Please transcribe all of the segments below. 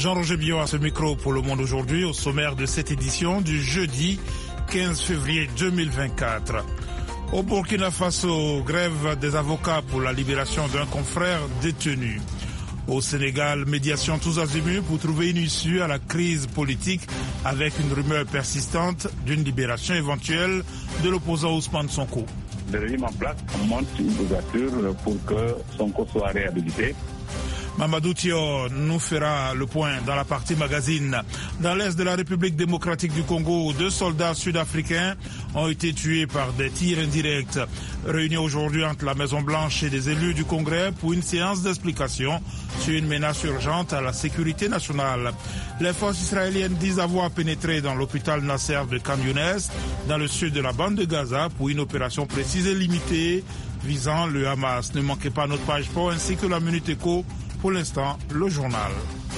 Jean-Roger Billot à ce micro pour Le Monde aujourd'hui, au sommaire de cette édition du jeudi 15 février 2024. Au Burkina Faso, grève des avocats pour la libération d'un confrère détenu. Au Sénégal, médiation tous azimuts pour trouver une issue à la crise politique avec une rumeur persistante d'une libération éventuelle de l'opposant Ousmane Sonko. Le régime en place monte une ouverture pour que Sonko soit réhabilité. Mamadou Thior nous fera le point dans la partie magazine. Dans l'est de la République démocratique du Congo, 2 soldats sud-africains ont été tués par des tirs indirects. Réunis aujourd'hui entre la Maison-Blanche et des élus du Congrès pour une séance d'explication sur une menace urgente à la sécurité nationale. Les forces israéliennes disent avoir pénétré dans l'hôpital Nasser de Khan Younes, dans le sud de la bande de Gaza, pour une opération précise et limitée visant le Hamas. Ne manquez pas notre page sport ainsi que la Minute Éco. Pour l'instant, le journal.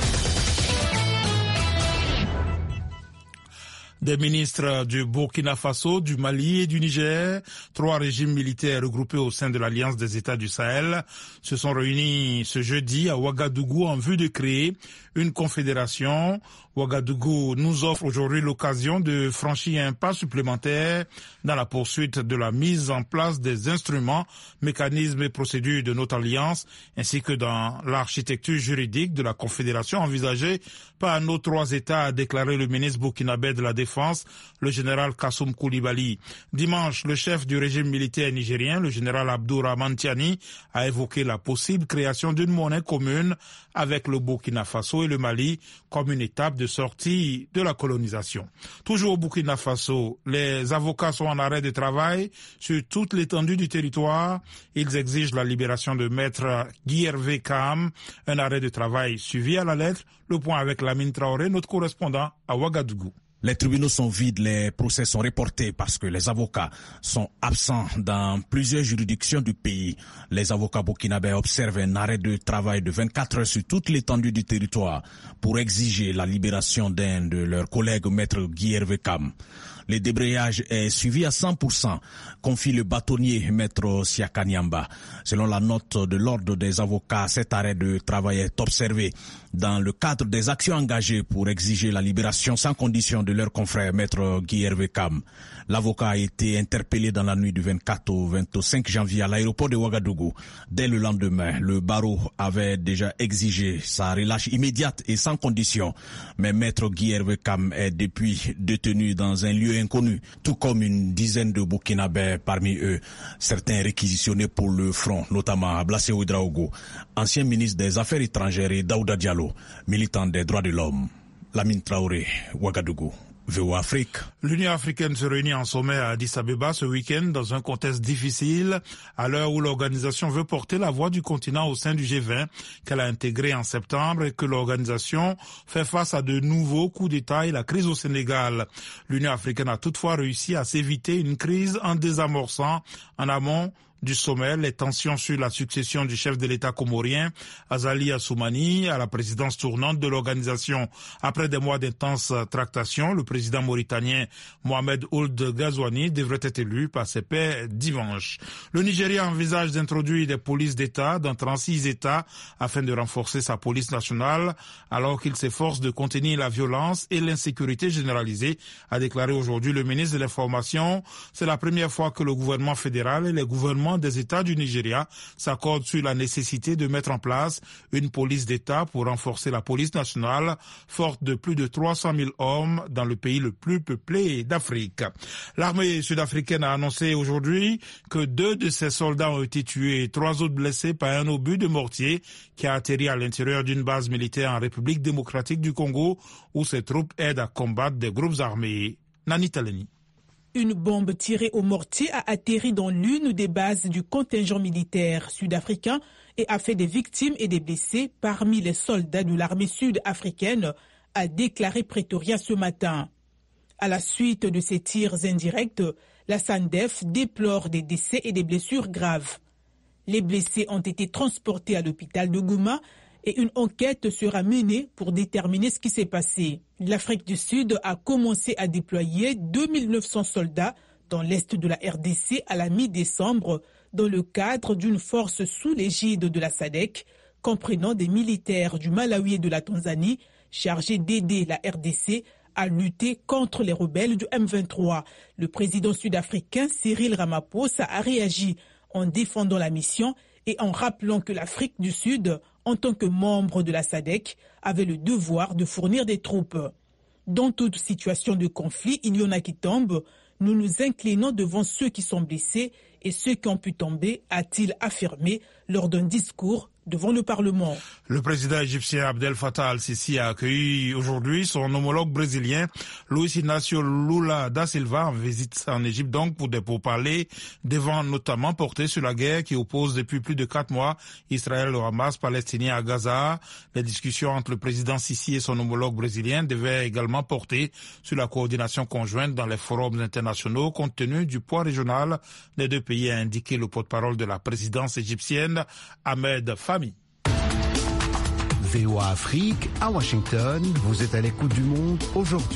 Des ministres du Burkina Faso, du Mali et du Niger, 3 régimes militaires regroupés au sein de l'Alliance des États du Sahel, se sont réunis ce jeudi à Ouagadougou en vue de créer une confédération. Ouagadougou nous offre aujourd'hui l'occasion de franchir un pas supplémentaire dans la poursuite de la mise en place des instruments, mécanismes et procédures de notre alliance, ainsi que dans l'architecture juridique de la confédération envisagée par nos 3 États, a déclaré le ministre burkinabé de la Défense, le général Kassoum Koulibaly. Dimanche, le chef du régime militaire nigérien, le général Abdourahmane Tiani, a évoqué la possible création d'une monnaie commune avec le Burkina Faso et le Mali comme une étape de sortie de la colonisation. Toujours au Burkina Faso, les avocats sont en arrêt de travail sur toute l'étendue du territoire. Ils exigent la libération de maître Guy Hervé Kam, un arrêt de travail suivi à la lettre. Le point avec Lamine Traoré, notre correspondant à Ouagadougou. Les tribunaux sont vides, les procès sont reportés parce que les avocats sont absents dans plusieurs juridictions du pays. Les avocats burkinabés observent un arrêt de travail de 24 heures sur toute l'étendue du territoire pour exiger la libération d'un de leurs collègues, maître Guy Hervé Kam. Le débrayage est suivi à 100%, confie le bâtonnier maître Siaka Nyamba. Selon la note de l'ordre des avocats, cet arrêt de travail est observé dans le cadre des actions engagées pour exiger la libération sans condition de leur confrère maître Guy Hervé Kam. L'avocat a été interpellé dans la nuit du 24 au 25 janvier à l'aéroport de Ouagadougou. Dès le lendemain, le barreau avait déjà exigé sa relâche immédiate et sans condition. Mais maître Guy Hervé Kam est depuis détenu dans un lieu inconnu, tout comme une dizaine de Burkinabés, parmi eux certains réquisitionnés pour le front, notamment Ablassé Ouedraogo, ancien ministre des Affaires étrangères, et Daouda Diallo, militant des droits de l'homme. Lamine Traoré, Ouagadougou. VOA Afrique. L'Union africaine se réunit en sommet à Addis Abeba ce week-end dans un contexte difficile, à l'heure où l'organisation veut porter la voix du continent au sein du G20 qu'elle a intégré en septembre et que l'organisation fait face à de nouveaux coups d'État et la crise au Sénégal. L'Union africaine a toutefois réussi à s'éviter une crise en désamorçant en amont du sommet les tensions sur la succession du chef de l'État comorien, Azali Assoumani, à la présidence tournante de l'organisation. Après des mois d'intenses tractations, le président mauritanien Mohamed Ould Ghazouani devrait être élu par ses pairs dimanche. Le Nigeria envisage d'introduire des polices d'État dans 36 États afin de renforcer sa police nationale, alors qu'il s'efforce de contenir la violence et l'insécurité généralisée, a déclaré aujourd'hui le ministre de l'Information. C'est la première fois que le gouvernement fédéral et les gouvernements des États du Nigeria s'accordent sur la nécessité de mettre en place une police d'État pour renforcer la police nationale, forte de plus de 300 000 hommes dans le pays le plus peuplé d'Afrique. L'armée sud-africaine a annoncé aujourd'hui que 2 de ses soldats ont été tués et 3 autres blessés par un obus de mortier qui a atterri à l'intérieur d'une base militaire en République démocratique du Congo où ses troupes aident à combattre des groupes armés. Nani Taleni. Une bombe tirée au mortier a atterri dans l'une des bases du contingent militaire sud-africain et a fait des victimes et des blessés parmi les soldats de l'armée sud-africaine, a déclaré Pretoria ce matin. À la suite de ces tirs indirects, la SANDF déplore des décès et des blessures graves. Les blessés ont été transportés à l'hôpital de Gouma et une enquête sera menée pour déterminer ce qui s'est passé. L'Afrique du Sud a commencé à déployer 2900 soldats dans l'est de la RDC à la mi-décembre dans le cadre d'une force sous l'égide de la SADC, comprenant des militaires du Malawi et de la Tanzanie, chargé d'aider la RDC à lutter contre les rebelles du M23. Le président sud-africain Cyril Ramaphosa a réagi en défendant la mission et en rappelant que l'Afrique du Sud, en tant que membre de la SADC, avait le devoir de fournir des troupes. Dans toute situation de conflit, il y en a qui tombent. Nous nous inclinons devant ceux qui sont blessés et ceux qui ont pu tomber, a-t-il affirmé lors d'un discours devant le Parlement. Le président égyptien Abdel Fattah al-Sisi a accueilli aujourd'hui son homologue brésilien Luiz Inácio Lula da Silva en visite en Égypte donc pour des pourparlers devant notamment porter sur la guerre qui oppose depuis plus de 4 mois Israël au Hamas palestinien à Gaza. Les discussions entre le président Sisi et son homologue brésilien devaient également porter sur la coordination conjointe dans les forums internationaux compte tenu du poids régional des deux pays, a indiqué le porte-parole de la présidence égyptienne Ahmed Fahmy. VOA Afrique, à Washington, vous êtes à l'écoute du monde aujourd'hui.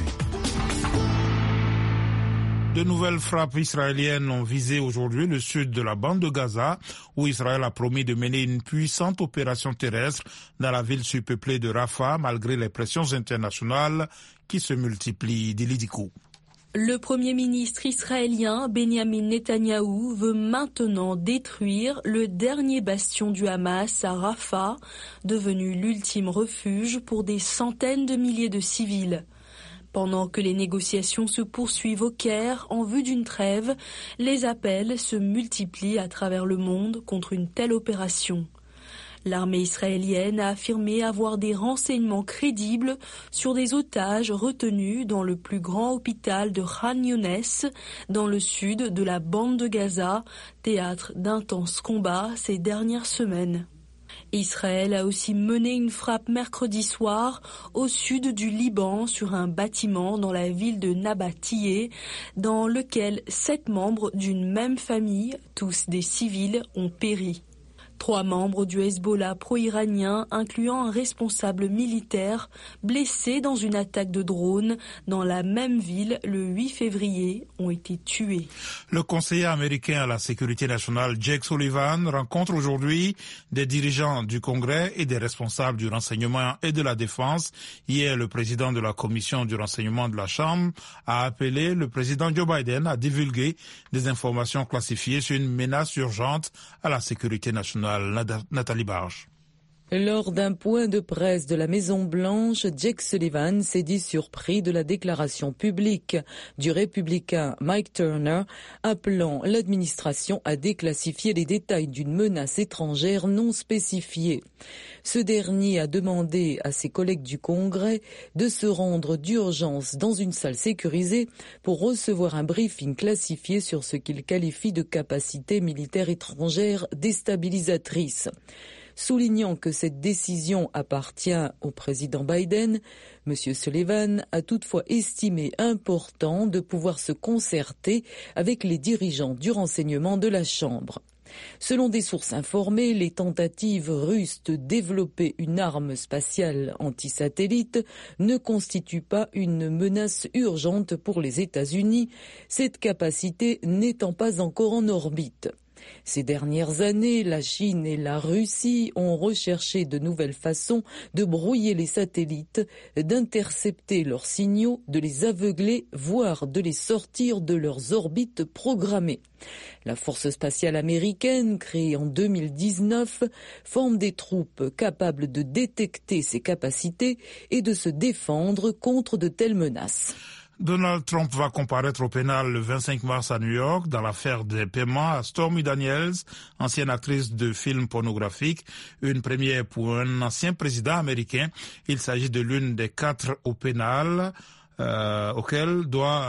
De nouvelles frappes israéliennes ont visé aujourd'hui le sud de la bande de Gaza, où Israël a promis de mener une puissante opération terrestre dans la ville surpeuplée de Rafah, malgré les pressions internationales qui se multiplient. Dilidikou. Le Premier ministre israélien Benjamin Netanyahou veut maintenant détruire le dernier bastion du Hamas à Rafah, devenu l'ultime refuge pour des centaines de milliers de civils. Pendant que les négociations se poursuivent au Caire en vue d'une trêve, les appels se multiplient à travers le monde contre une telle opération. L'armée israélienne a affirmé avoir des renseignements crédibles sur des otages retenus dans le plus grand hôpital de Khan Younes, dans le sud de la bande de Gaza, théâtre d'intenses combats ces dernières semaines. Israël a aussi mené une frappe mercredi soir au sud du Liban sur un bâtiment dans la ville de Nabatiyeh, dans lequel 7 membres d'une même famille, tous des civils, ont péri. 3 membres du Hezbollah pro-iranien, incluant un responsable militaire, blessés dans une attaque de drone dans la même ville le 8 février, ont été tués. Le conseiller américain à la sécurité nationale Jake Sullivan rencontre aujourd'hui des dirigeants du Congrès et des responsables du renseignement et de la défense. Hier, le président de la commission du renseignement de la Chambre a appelé le président Joe Biden à divulguer des informations classifiées sur une menace urgente à la sécurité nationale. Nathalie Barge. Lors d'un point de presse de la Maison-Blanche, Jake Sullivan s'est dit surpris de la déclaration publique du républicain Mike Turner appelant l'administration à déclassifier les détails d'une menace étrangère non spécifiée. Ce dernier a demandé à ses collègues du Congrès de se rendre d'urgence dans une salle sécurisée pour recevoir un briefing classifié sur ce qu'il qualifie de capacité militaire étrangère déstabilisatrice. Soulignant que cette décision appartient au président Biden, M. Sullivan a toutefois estimé important de pouvoir se concerter avec les dirigeants du renseignement de la Chambre. Selon des sources informées, les tentatives russes de développer une arme spatiale anti-satellite ne constituent pas une menace urgente pour les États-Unis, cette capacité n'étant pas encore en orbite. Ces dernières années, la Chine et la Russie ont recherché de nouvelles façons de brouiller les satellites, d'intercepter leurs signaux, de les aveugler, voire de les sortir de leurs orbites programmées. La force spatiale américaine, créée en 2019, forme des troupes capables de détecter ces capacités et de se défendre contre de telles menaces. Donald Trump va comparaître au pénal le 25 mars à New York dans l'affaire des paiements à Stormy Daniels, ancienne actrice de films pornographiques, une première pour un ancien président américain. Il s'agit de l'une des 4 au pénal auxquelles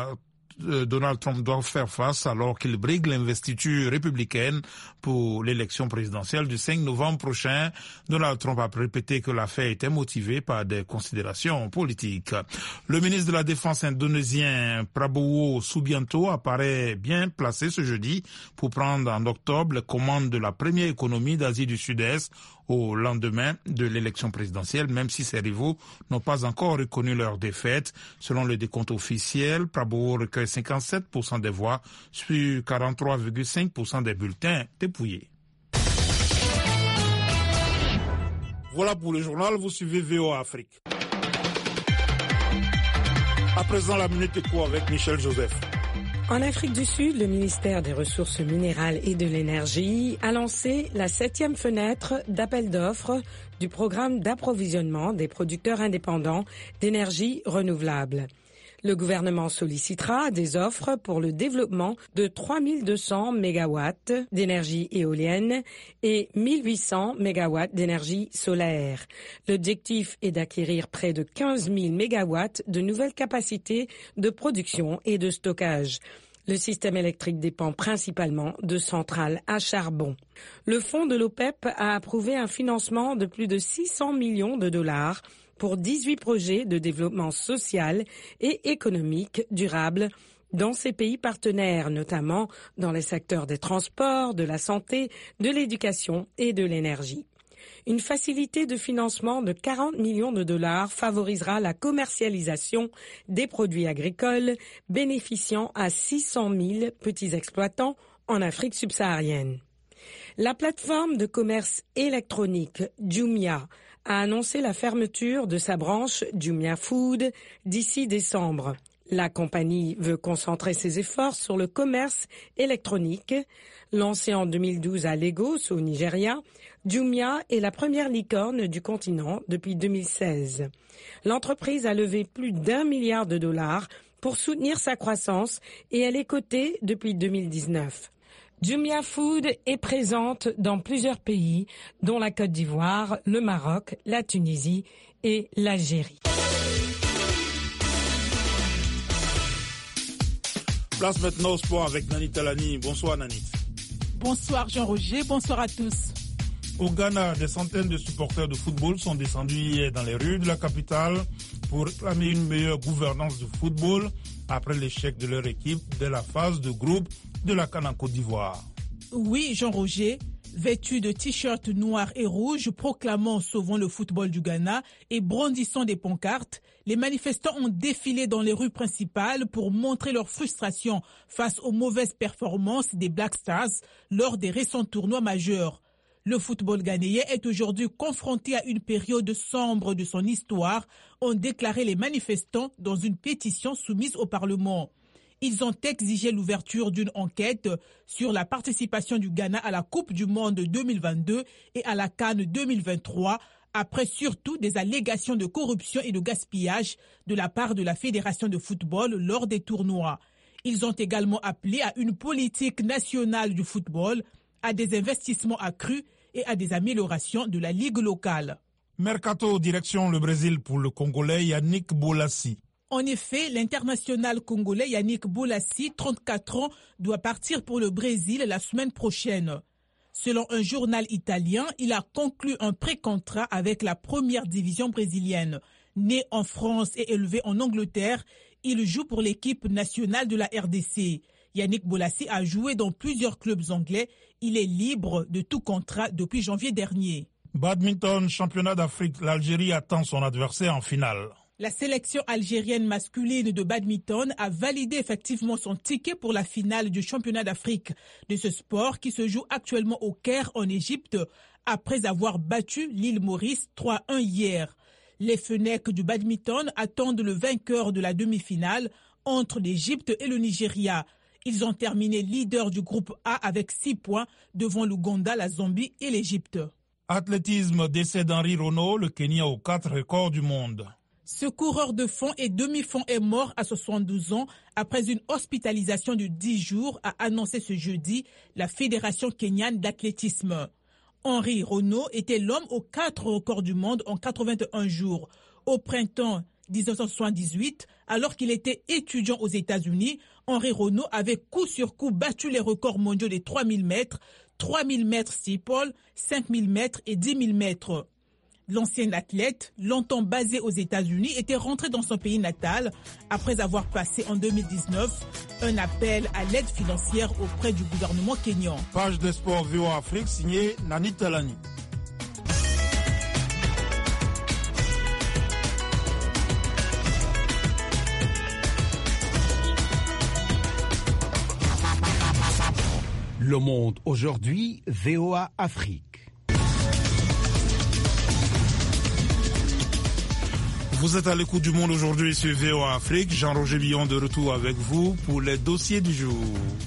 Donald Trump doit faire face alors qu'il brigue l'investiture républicaine pour l'élection présidentielle du 5 novembre prochain. Donald Trump a répété que l'affaire était motivée par des considérations politiques. Le ministre de la Défense indonésien Prabowo Subianto apparaît bien placé ce jeudi pour prendre en octobre les commandes de la première économie d'Asie du Sud-Est au lendemain de l'élection présidentielle, même si ses rivaux n'ont pas encore reconnu leur défaite. Selon le décompte officiel, Prabowo recueille 57% des voix sur 43,5% des bulletins dépouillés. Voilà pour le journal, vous suivez VOA Afrique. À présent, la Minute Éco avec Michel Joseph. En Afrique du Sud, le ministère des Ressources minérales et de l'Énergie a lancé la 7e fenêtre d'appel d'offres du programme d'approvisionnement des producteurs indépendants d'énergie renouvelable. Le gouvernement sollicitera des offres pour le développement de 3200 MW d'énergie éolienne et 1800 MW d'énergie solaire. L'objectif est d'acquérir près de 15 000 MW de nouvelles capacités de production et de stockage. Le système électrique dépend principalement de centrales à charbon. Le fonds de l'OPEP a approuvé un financement de plus de 600 millions de dollars pour 18 projets de développement social et économique durable dans ces pays partenaires, notamment dans les secteurs des transports, de la santé, de l'éducation et de l'énergie. Une facilité de financement de 40 millions de dollars favorisera la commercialisation des produits agricoles bénéficiant à 600 000 petits exploitants en Afrique subsaharienne. La plateforme de commerce électronique Jumia a annoncé la fermeture de sa branche Jumia Food d'ici décembre. La compagnie veut concentrer ses efforts sur le commerce électronique. Lancée en 2012 à Lagos, au Nigeria, Jumia est la première licorne du continent depuis 2016. L'entreprise a levé plus d'1 milliard de dollars pour soutenir sa croissance et elle est cotée depuis 2019. Jumia Food est présente dans plusieurs pays, dont la Côte d'Ivoire, le Maroc, la Tunisie et l'Algérie. Place maintenant au sport avec Nanit Talani. Bonsoir Nanit. Bonsoir Jean-Roger, bonsoir à tous. Au Ghana, des centaines de supporters de football sont descendus hier dans les rues de la capitale pour réclamer une meilleure gouvernance du football après l'échec de leur équipe de la phase de groupe de la CAN en Côte d'Ivoire. Oui, Jean-Roger, vêtus de t-shirts noirs et rouges proclamant « Sauvons le football du Ghana » et brandissant des pancartes, les manifestants ont défilé dans les rues principales pour montrer leur frustration face aux mauvaises performances des Black Stars lors des récents tournois majeurs. Le football ghanéen est aujourd'hui confronté à une période sombre de son histoire, ont déclaré les manifestants dans une pétition soumise au Parlement. Ils ont exigé l'ouverture d'une enquête sur la participation du Ghana à la Coupe du Monde 2022 et à la CAN 2023, après surtout des allégations de corruption et de gaspillage de la part de la Fédération de football lors des tournois. Ils ont également appelé à une politique nationale du football, à des investissements accrus et à des améliorations de la ligue locale. Mercato, direction le Brésil pour le Congolais Yannick Bolasie. En effet, l'international congolais Yannick Bolasie, 34 ans, doit partir pour le Brésil la semaine prochaine. Selon un journal italien, il a conclu un pré-contrat avec la première division brésilienne. Né en France et élevé en Angleterre, il joue pour l'équipe nationale de la RDC. Yannick Bolasie a joué dans plusieurs clubs anglais. Il est libre de tout contrat depuis janvier dernier. Badminton, championnat d'Afrique, l'Algérie attend son adversaire en finale. La sélection algérienne masculine de badminton a validé effectivement son ticket pour la finale du championnat d'Afrique de ce sport qui se joue actuellement au Caire en Égypte après avoir battu l'île Maurice 3-1 hier. Les Fennecs du badminton attendent le vainqueur de la demi-finale entre l'Égypte et le Nigeria. Ils ont terminé leader du groupe A avec 6 points devant l'Ouganda, la Zambie et l'Égypte. Athlétisme, décès d'Henri Renaud, le Kenya aux 4 records du monde. Ce coureur de fond et demi-fond est mort à 72 ans après une hospitalisation de 10 jours, a annoncé ce jeudi la Fédération kenyane d'athlétisme. Henri Renaud était l'homme aux 4 records du monde en 81 jours. Au printemps 1978, alors qu'il était étudiant aux États-Unis, Henri Renaud avait coup sur coup battu les records mondiaux des 3000 mètres, 3000 mètres steeple, 5000 mètres et 10 000 mètres. L'ancien athlète, longtemps basé aux États-Unis, était rentré dans son pays natal après avoir passé en 2019 un appel à l'aide financière auprès du gouvernement kényan. Page de sport VOA Afrique signée Nanit Talani. Le Monde aujourd'hui, VOA Afrique. Vous êtes à l'écoute du Monde aujourd'hui sur VOA Afrique. Jean-Roger Billon de retour avec vous pour les dossiers du jour.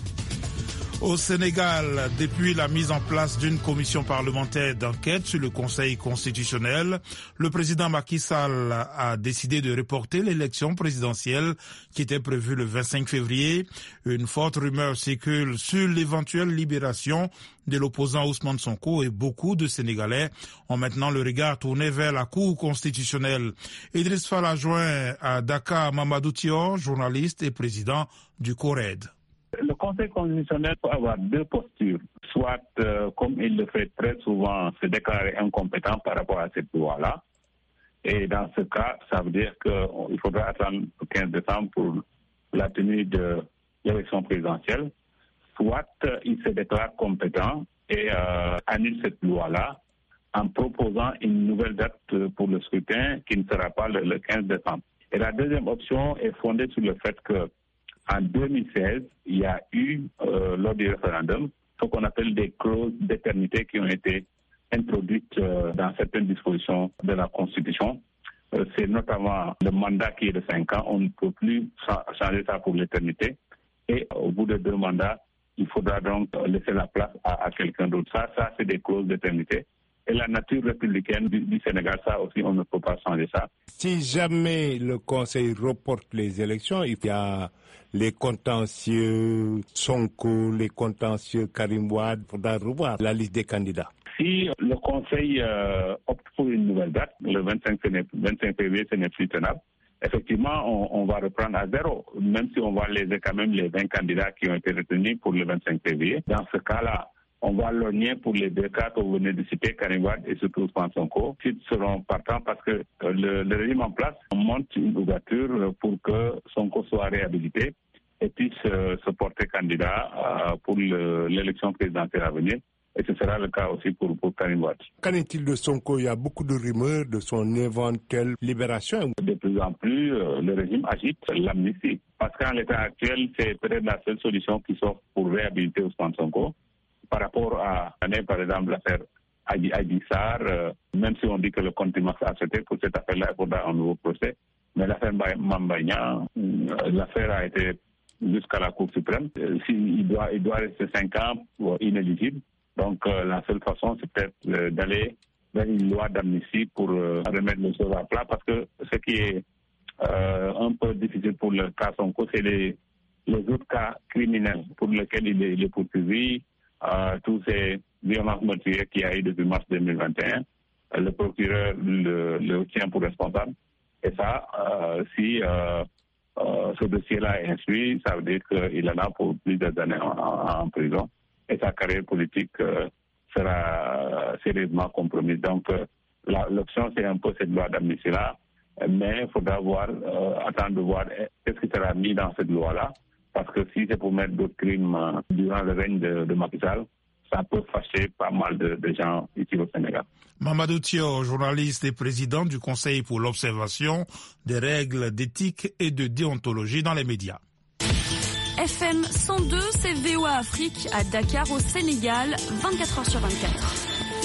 Au Sénégal, depuis la mise en place d'une commission parlementaire d'enquête sur le Conseil constitutionnel, le président Macky Sall a décidé de reporter l'élection présidentielle qui était prévue le 25 février. Une forte rumeur circule sur l'éventuelle libération de l'opposant Ousmane Sonko et beaucoup de Sénégalais ont maintenant le regard tourné vers la Cour constitutionnelle. Idriss Fall a joint à Dakar Mamadou Thior, journaliste et président du CORED. Le Conseil constitutionnel peut avoir deux postures. Soit, comme il le fait très souvent, se déclarer incompétent par rapport à cette loi-là. Et dans ce cas, ça veut dire qu'il faudra attendre le 15 décembre pour la tenue de l'élection présidentielle. Soit, il se déclare compétent et annule cette loi-là en proposant une nouvelle date pour le scrutin qui ne sera pas le 15 décembre. Et la deuxième option est fondée sur le fait que en 2016, il y a eu, lors du référendum, ce qu'on appelle des clauses d'éternité qui ont été introduites dans certaines dispositions de la Constitution. C'est notamment le mandat qui est de 5 ans. On ne peut plus changer ça pour l'éternité. Et au bout de 2 mandats, il faudra donc laisser la place à quelqu'un d'autre. Ça, c'est des clauses d'éternité. Et la nature républicaine du Sénégal, ça aussi, on ne peut pas changer ça. Si jamais le Conseil reporte les élections, il y a les contentieux Sonko, les contentieux Karim Wade, il faudra revoir la liste des candidats. Si le Conseil opte pour une nouvelle date, le 25 février, ce n'est plus tenable. Effectivement, on va reprendre à zéro, même si on va léser quand même les 20 candidats qui ont été retenus pour le 25 février. Dans ce cas-là, on va lorgner pour les 2 cas que vous venez de citer, Karim Wade et surtout Ousmane Sonko. Ils seront partants parce que le régime en place monte une ouverture pour que Sonko soit réhabilité et puisse se porter candidat pour l'élection présidentielle à venir. Et ce sera le cas aussi pour Karim Wade. Qu'en est-il de Sonko? Il y a beaucoup de rumeurs de son éventuelle libération. De plus en plus, le régime agite l'amnistie. Parce qu'en l'état actuel, c'est peut-être la seule solution qui s'offre pour réhabiliter Ousmane Sonko. Par rapport à, par exemple, l'affaire Adji Sarr, même si on dit que le contumace a accepté pour cette affaire-là, il faudra un nouveau procès. Mais l'affaire Mame Mbaye Niang, l'affaire a été jusqu'à la Cour suprême. Il doit rester 5 ans inéligible. Donc la seule façon, c'est peut-être d'aller vers une loi d'amnistie pour remettre les choses à plat. Parce que ce qui est un peu difficile pour le cas Sonko, c'est les autres cas criminels pour lesquels il est poursuivi. Tous ces violences meurtrières qu'il y a eu depuis mars 2021, le procureur le tient pour responsable. Et ça, si ce dossier-là est instruit, ça veut dire qu'il en a pour plusieurs années en prison. Et sa carrière politique sera sérieusement compromise. Donc, l'option, c'est un peu cette loi d'amnistie-là. Mais il faudra attendre de voir qu'est-ce qui sera mis dans cette loi-là. Parce que si c'est pour mettre d'autres crimes durant le règne de Macky Sall, ça peut fâcher pas mal de gens ici au Sénégal. Mamadou Thior, journaliste et président du Conseil pour l'observation des règles d'éthique et de déontologie dans les médias. FM 102, c'est VOA Afrique à Dakar au Sénégal, 24h sur 24.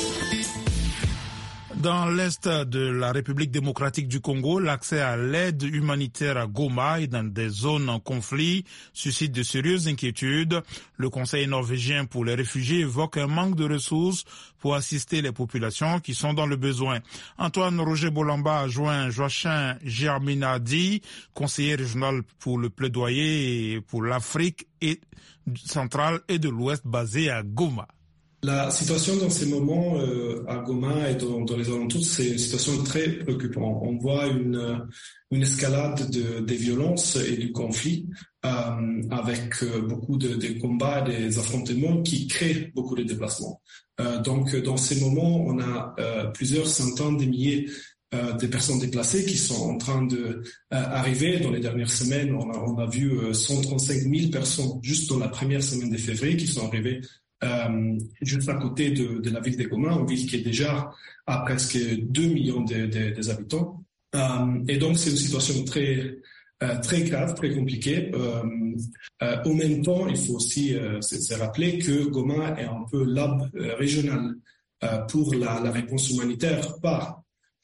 Dans l'est de la République démocratique du Congo, l'accès à l'aide humanitaire à Goma et dans des zones en conflit suscite de sérieuses inquiétudes. Le Conseil norvégien pour les réfugiés évoque un manque de ressources pour assister les populations qui sont dans le besoin. Antoine Roger Bolamba a joint Joachim Germinadi, conseiller régional pour le plaidoyer pour l'Afrique centrale et de l'Ouest basé à Goma. La situation dans ces moments à Goma et dans les alentours, c'est une situation très préoccupante. On voit une escalade des violences et du conflit avec beaucoup de combats, des affrontements qui créent beaucoup de déplacements. Donc dans ces moments, on a plusieurs centaines de milliers de personnes déplacées qui sont en train d'arriver. Dans les dernières semaines, on a vu 135 000 personnes juste dans la première semaine de février qui sont arrivées juste à côté de la ville de Goma, une ville qui est déjà à presque 2 millions des habitants. Et donc, c'est une situation très grave, très compliquée. En même temps, il faut aussi se rappeler que Goma est un peu l'hub régional pour la réponse humanitaire, pas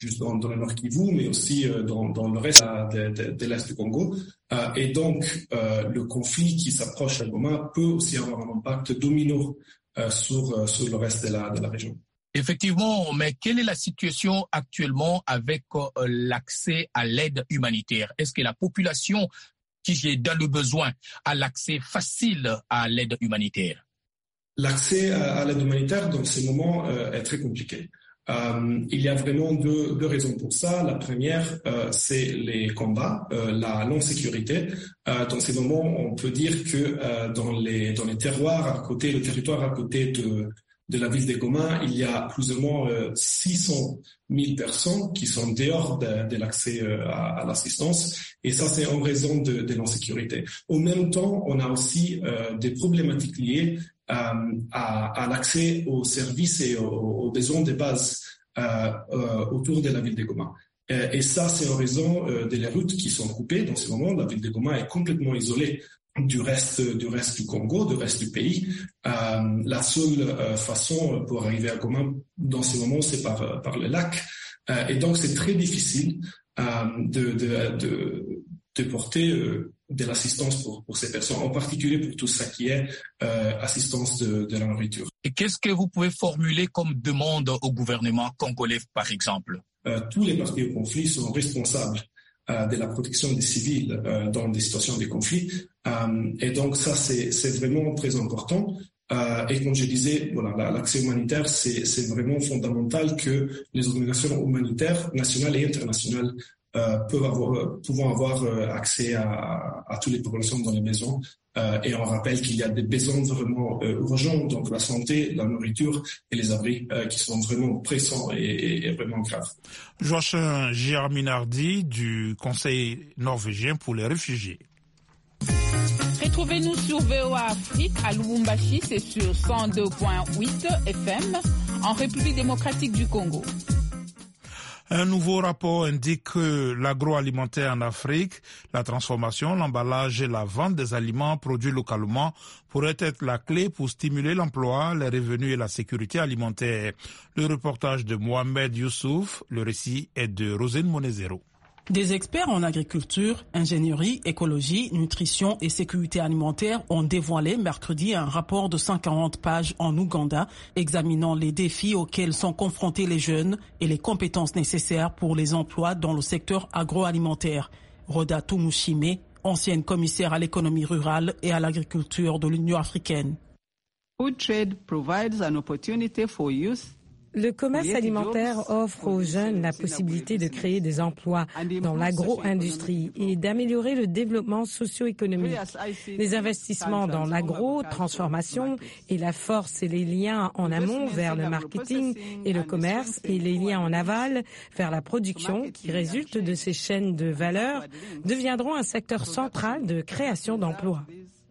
juste dans le Nord Kivu, mais aussi dans le reste de l'Est du Congo. Et donc, le conflit qui s'approche à Goma peut aussi avoir un impact domino sur le reste de la région. Effectivement, mais quelle est la situation actuellement avec l'accès à l'aide humanitaire? Est-ce que la population qui est dans le besoin a l'accès facile à l'aide humanitaire? L'accès à l'aide humanitaire dans ces moments est très compliqué. Il y a vraiment deux raisons pour ça. La première, c'est les combats, la non-sécurité. Dans ces moments, on peut dire que dans les terroirs le territoire à côté de la ville de Goma, il y a plus ou moins 600 000 personnes qui sont dehors de l'accès à l'assistance. Et ça, c'est en raison de l'insécurité. Au même temps, on a aussi des problématiques liées à l'accès aux services et aux besoins de base autour de la ville de Goma. Et ça, c'est en raison des routes qui sont coupées. Dans ce moment, la ville de Goma est complètement isolée du reste du Congo, du reste du pays. La seule façon pour arriver à Goma dans ce moment, c'est par le lac. Et donc, c'est très difficile de porter de l'assistance pour ces personnes, en particulier pour tout ça qui est assistance de la nourriture. Et qu'est-ce que vous pouvez formuler comme demande au gouvernement congolais, par exemple? Tous les partis au conflit sont responsables de la protection des civils dans des situations de conflit. Et donc ça, c'est vraiment très important. Et comme je disais, voilà, l'accès humanitaire, c'est vraiment fondamental que les organisations humanitaires nationales et internationales pouvant avoir accès à toutes les populations dans les maisons. Et on rappelle qu'il y a des besoins vraiment urgents, donc la santé, la nourriture et les abris qui sont vraiment pressants et vraiment graves. Joachim Giarminardi du Conseil norvégien pour les réfugiés. Retrouvez-nous sur VOA Afrique à Lubumbashi, c'est sur 102.8 FM en République démocratique du Congo. Un nouveau rapport indique que l'agroalimentaire en Afrique, la transformation, l'emballage et la vente des aliments produits localement pourraient être la clé pour stimuler l'emploi, les revenus et la sécurité alimentaire. Le reportage de Mohamed Youssouf, le récit est de Rosine Monezero. Des experts en agriculture, ingénierie, écologie, nutrition et sécurité alimentaire ont dévoilé mercredi un rapport de 140 pages en Ouganda examinant les défis auxquels sont confrontés les jeunes et les compétences nécessaires pour les emplois dans le secteur agroalimentaire. Roda Tumushime, ancienne commissaire à l'économie rurale et à l'agriculture de l'Union africaine. Food trade provides an opportunity for youth. Le commerce alimentaire offre aux jeunes la possibilité de créer des emplois dans l'agro-industrie et d'améliorer le développement socio-économique. Les investissements dans l'agro-transformation et la force et les liens en amont vers le marketing et le commerce et les liens en aval vers la production qui résultent de ces chaînes de valeur deviendront un secteur central de création d'emplois.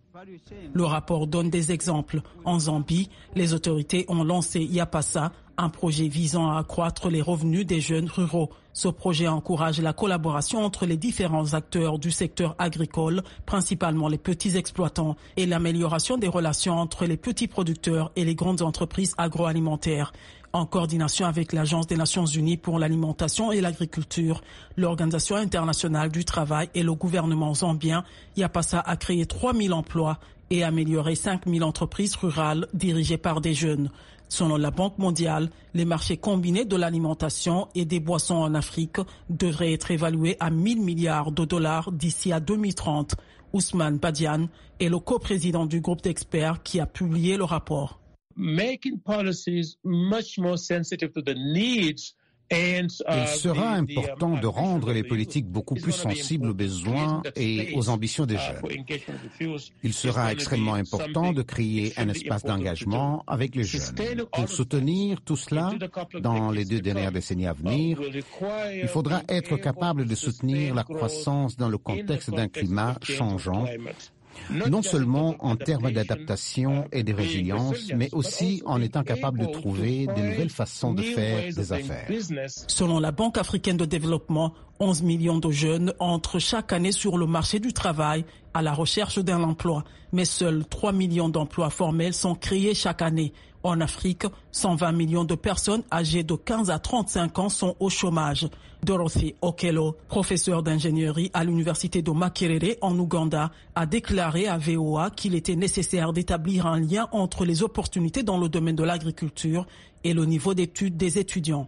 Le rapport donne des exemples. En Zambie, les autorités ont lancé Yapasa, un projet visant à accroître les revenus des jeunes ruraux. Ce projet encourage la collaboration entre les différents acteurs du secteur agricole, principalement les petits exploitants, et l'amélioration des relations entre les petits producteurs et les grandes entreprises agroalimentaires. En coordination avec l'Agence des Nations Unies pour l'alimentation et l'agriculture, l'Organisation internationale du travail et le gouvernement zambien, Yapasa a créé 3 000 emplois et amélioré 5 000 entreprises rurales dirigées par des jeunes. Selon la Banque mondiale, les marchés combinés de l'alimentation et des boissons en Afrique devraient être évalués à 1 000 milliards de dollars d'ici à 2030. Ousmane Badiane est le coprésident du groupe d'experts qui a publié le rapport. Making policies much more sensitive to the needs. Il sera important de rendre les politiques beaucoup plus sensibles aux besoins et aux ambitions des jeunes. Il sera extrêmement important de créer un espace d'engagement avec les jeunes. Pour soutenir tout cela dans les 2 dernières décennies à venir, il faudra être capable de soutenir la croissance dans le contexte d'un climat changeant, non seulement en termes d'adaptation et de résilience, mais aussi en étant capable de trouver de nouvelles façons de faire des affaires. Selon la Banque africaine de développement, 11 millions de jeunes entrent chaque année sur le marché du travail à la recherche d'un emploi. Mais seuls 3 millions d'emplois formels sont créés chaque année. En Afrique, 120 millions de personnes âgées de 15 à 35 ans sont au chômage. Dorothy Okello, professeure d'ingénierie à l'université de Makerere en Ouganda, a déclaré à VOA qu'il était nécessaire d'établir un lien entre les opportunités dans le domaine de l'agriculture et le niveau d'études des étudiants.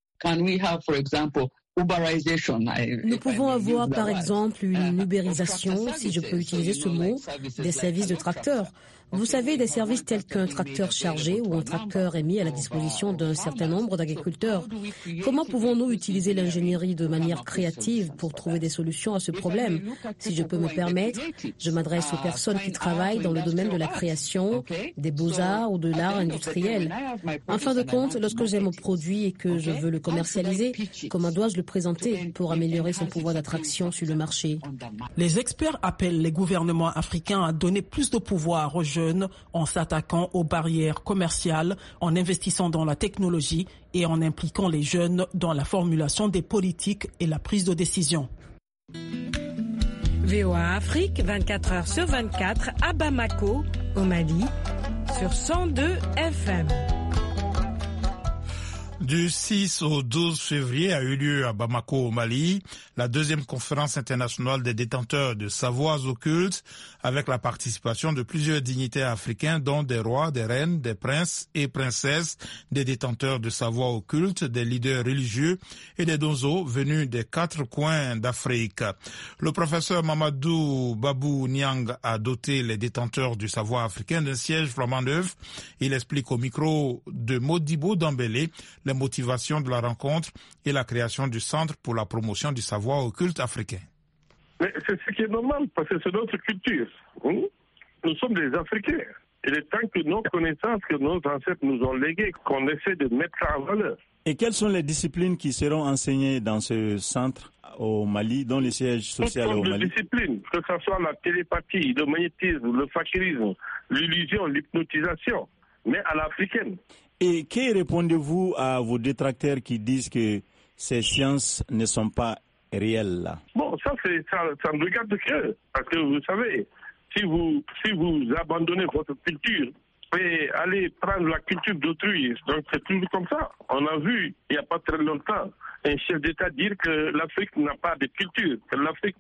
Nous pouvons avoir, par exemple, une ubérisation, si je peux utiliser ce mot, des services de tracteurs. Vous savez, des services tels qu'un tracteur chargé ou un tracteur est mis à la disposition d'un certain nombre d'agriculteurs. Comment pouvons-nous utiliser l'ingénierie de manière créative pour trouver des solutions à ce problème? Si je peux me permettre, je m'adresse aux personnes qui travaillent dans le domaine de la création, des beaux-arts ou de l'art industriel. En fin de compte, lorsque j'ai mon produit et que je veux le commercialiser, comment dois-je le présenter pour améliorer son pouvoir d'attraction sur le marché? Les experts appellent les gouvernements africains à donner plus de pouvoir aux jeunes en s'attaquant aux barrières commerciales, en investissant dans la technologie et en impliquant les jeunes dans la formulation des politiques et la prise de décision. VOA Afrique, 24 heures sur 24, à Bamako, au Mali, sur 102 FM. Du 6 au 12 février a eu lieu à Bamako, au Mali, la deuxième conférence internationale des détenteurs de savoirs occultes, avec la participation de plusieurs dignitaires africains, dont des rois, des reines, des princes et princesses, des détenteurs de savoirs occultes, des leaders religieux et des donzos venus des 4 coins d'Afrique. Le professeur Mamadou Babou Niang a doté les détenteurs du savoir africain d'un siège flambant neuf. Il explique au micro de Modibo Dambélé les motivations de la rencontre et la création du Centre pour la promotion du savoir occulte africain. Mais c'est ce qui est normal, parce que c'est notre culture. Nous sommes des Africains. Il est temps que nos connaissances que nos ancêtres nous ont léguées, qu'on essaie de mettre en valeur. Et quelles sont les disciplines qui seront enseignées dans ce centre au Mali, dont le siège social est au Mali? Toutes sortes de disciplines, que ce soit la télépathie, le magnétisme, le fakirisme, l'illusion, l'hypnotisation, mais à l'africaine. Et que répondez-vous à vos détracteurs qui disent que ces sciences ne sont pas réelles là? Bon, ça me regarde que, parce que vous savez, si vous abandonnez votre culture et allez prendre la culture d'autrui, donc c'est toujours comme ça. On a vu, il n'y a pas très longtemps, un chef d'État dire que l'Afrique n'a pas de culture, que l'Afrique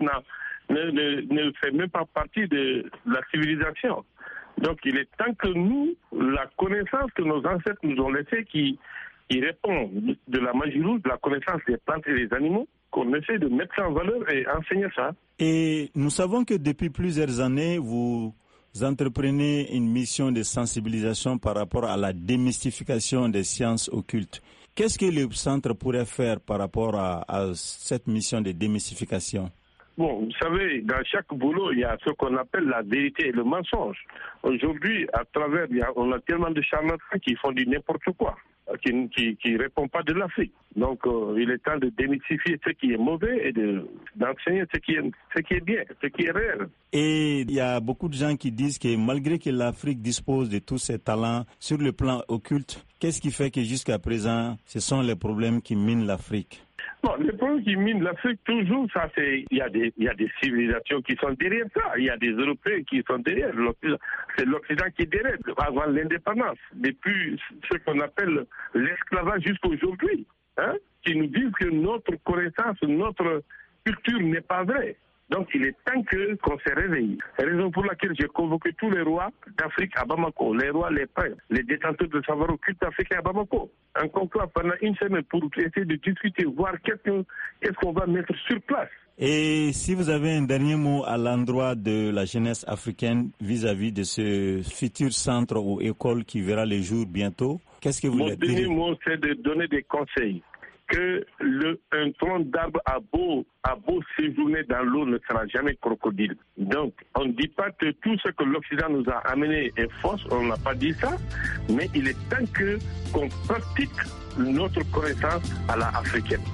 ne fait même pas partie de la civilisation. Donc il est temps que nous, la connaissance que nos ancêtres nous ont laissée, qui répond de la magie rouge, de la connaissance des plantes et des animaux, qu'on essaie de mettre ça en valeur et enseigner ça. Et nous savons que depuis plusieurs années, vous entreprenez une mission de sensibilisation par rapport à la démystification des sciences occultes. Qu'est-ce que le centre pourrait faire par rapport à cette mission de démystification? Bon, vous savez, dans chaque boulot, il y a ce qu'on appelle la vérité et le mensonge. Aujourd'hui, à travers, on a tellement de charlatans qui font du n'importe quoi, qui répondent pas de l'Afrique. Donc, il est temps de démystifier ce qui est mauvais et d'enseigner ce qui est bien, ce qui est réel. Et il y a beaucoup de gens qui disent que malgré que l'Afrique dispose de tous ses talents sur le plan occulte, qu'est-ce qui fait que jusqu'à présent, ce sont les problèmes qui minent l'Afrique? Non, les problèmes qui minent l'Afrique, toujours, ça, il y a des civilisations qui sont derrière ça. Il y a des Européens qui sont derrière. C'est l'Occident qui est derrière, avant l'indépendance. Depuis ce qu'on appelle l'esclavage jusqu'à aujourd'hui, qui nous disent que notre connaissance, notre culture n'est pas vraie. Donc, il est temps qu'on se réveille. C'est la raison pour laquelle j'ai convoqué tous les rois d'Afrique à Bamako, les rois, les princes, les détenteurs de savoir occulte africain à Bamako. Un conclave pendant une semaine pour essayer de discuter, voir qu'est-ce qu'on va mettre sur place. Et si vous avez un dernier mot à l'endroit de la jeunesse africaine vis-à-vis de ce futur centre ou école qui verra le jour bientôt, qu'est-ce que vous voulez dire? Mon dernier mot, c'est de donner des conseils. Que un tronc d'arbre a beau séjourner dans l'eau ne sera jamais crocodile. Donc, on ne dit pas que tout ce que l'Occident nous a amené est faux, on n'a pas dit ça, mais il est temps qu'on pratique notre connaissance à la africaine.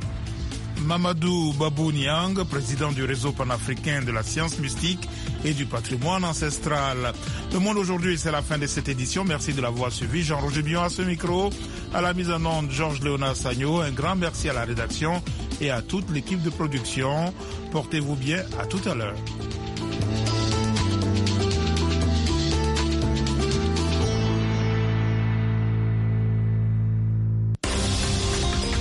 Mamadou Babou Niang, président du réseau panafricain de la science mystique et du patrimoine ancestral. Le Monde aujourd'hui, c'est la fin de cette édition. Merci de l'avoir suivi. Jean-Roger Bion à ce micro. À la mise en onde, Georges Léonard Sagno. Un grand merci à la rédaction et à toute l'équipe de production. Portez-vous bien. À tout à l'heure.